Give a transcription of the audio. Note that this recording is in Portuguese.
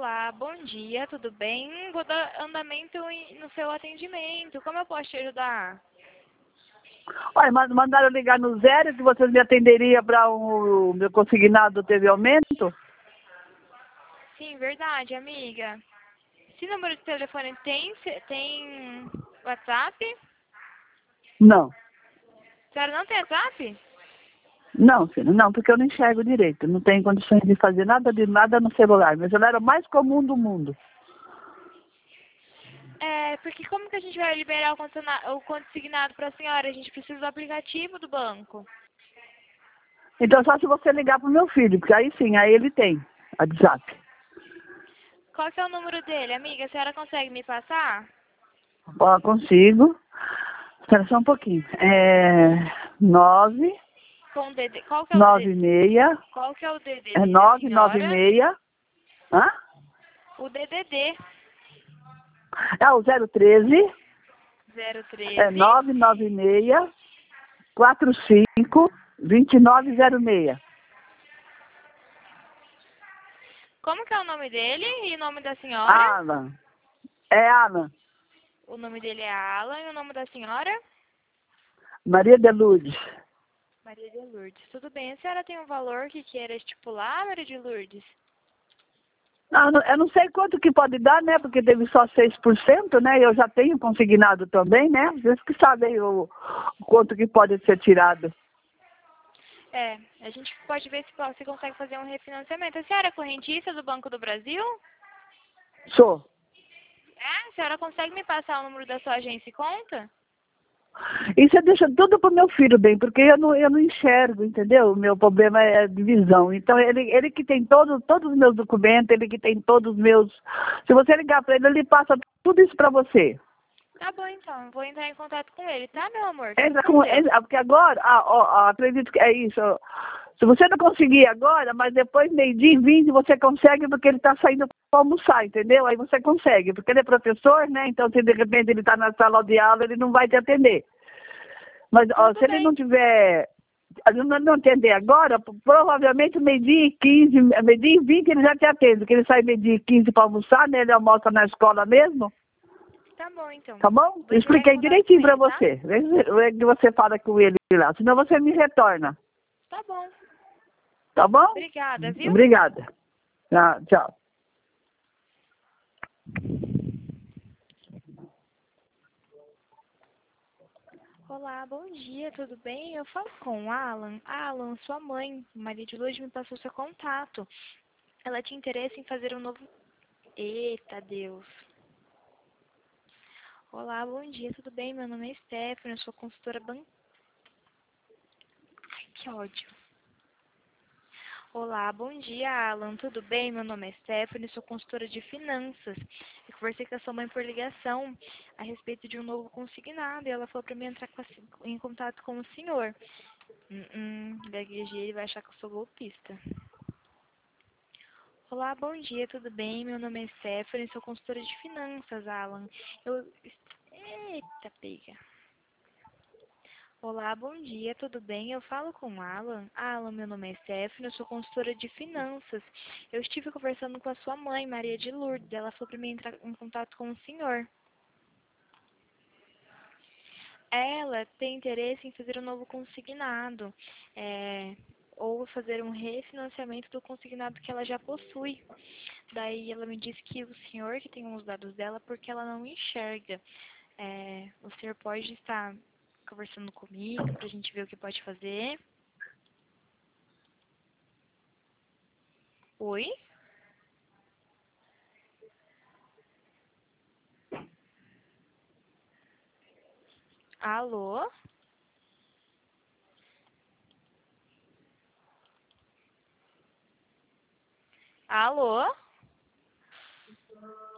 Olá, bom dia, tudo bem? Vou dar andamento no seu atendimento. Como eu posso te ajudar? Olha, mandaram ligar no zero que vocês me atenderiam para o meu consignado teve aumento? Sim, verdade, amiga. Esse número de telefone tem WhatsApp? Não. A senhora não tem WhatsApp? Não, filho, não, porque eu não enxergo direito. Não tenho condições de fazer nada de nada no celular. Meu celular é o mais comum do mundo. Porque como que a gente vai liberar o consignado para a senhora? A gente precisa do aplicativo do banco. Então só se você ligar pro meu filho, porque aí sim, aí ele tem WhatsApp. Qual que é o número dele, amiga? A senhora consegue me passar? Ó, consigo. Espera só um pouquinho. É 9, Com o DD. Qual que é o DD? 96, Qual que é o é DDD da senhora? 996, hã? O DDD É o 013, é 013. 996 45 2906. Como que é o nome dele e o nome da senhora? Alan. É Alan. O nome dele é Alan e o nome da senhora? Maria de Lourdes. Maria de Lourdes. Tudo bem. A senhora tem um valor que queira estipular, Maria de Lourdes? Não, eu não sei quanto que pode dar, né? Porque teve só 6%, né? Eu já tenho consignado também, né? Vocês que sabem o quanto que pode ser tirado. A gente pode ver se você consegue fazer um refinanciamento. A senhora é correntista do Banco do Brasil? Sou. A senhora consegue me passar o número da sua agência e conta? E você deixa tudo pro meu filho bem, porque eu não enxergo, entendeu? O meu problema é de visão. Então, ele que tem todos os meus documentos, ele que tem todos os meus... Se você ligar para ele passa tudo isso para você. Tá bom, então. Vou entrar em contato com ele, tá, meu amor? Fique Entra com com, Deus. porque agora, acredito que é isso. Se você não conseguir agora, mas depois, 12h20, você consegue, porque ele está saindo para almoçar, entendeu? Aí você consegue, porque ele é professor, né? Então, se de repente ele está na sala de aula, ele não vai te atender. Mas ó, Tudo se ele bem. não tiver, não atender agora, provavelmente 12h15, 12h20 ele já te atende, porque ele sai 12h15 para almoçar, né? Ele almoça na escola mesmo. Tá bom, então. Tá bom? Vou Eu entrar em expliquei contato com direitinho para ele, tá? você. Vê que você fala com ele lá, senão você me retorna. Tá bom. Tá bom? Obrigada, viu? Obrigada. Tchau. Olá, bom dia, tudo bem? Eu falo com o Alan. Alan, sua mãe, Maria de Lourdes, me passou seu contato. Ela tinha interesse em fazer um novo... Eita, Deus. Olá, bom dia, tudo bem? Meu nome é Stephanie, eu sou consultora Ai, que ódio. Olá, bom dia, Alan. Tudo bem? Meu nome é Stephanie, sou consultora de finanças. Eu conversei com a sua mãe por ligação a respeito de um novo consignado e ela falou para mim entrar em contato com o senhor. Gaguejei, ele vai achar que eu sou golpista. Olá, bom dia, tudo bem? Meu nome é Stephanie, sou consultora de finanças, Alan. Eita, pega. Olá, bom dia, tudo bem? Eu falo com o Alan. Alan, meu nome é Stephanie, eu sou consultora de finanças. Eu estive conversando com a sua mãe, Maria de Lourdes. Ela falou para mim entrar em contato com o senhor. Ela tem interesse em fazer um novo consignado, ou fazer um refinanciamento do consignado que ela já possui. Daí ela me disse que o senhor que tem os dados dela porque ela não enxerga. O senhor pode estar conversando comigo para a gente ver o que pode fazer. Oi? Alô? Alô?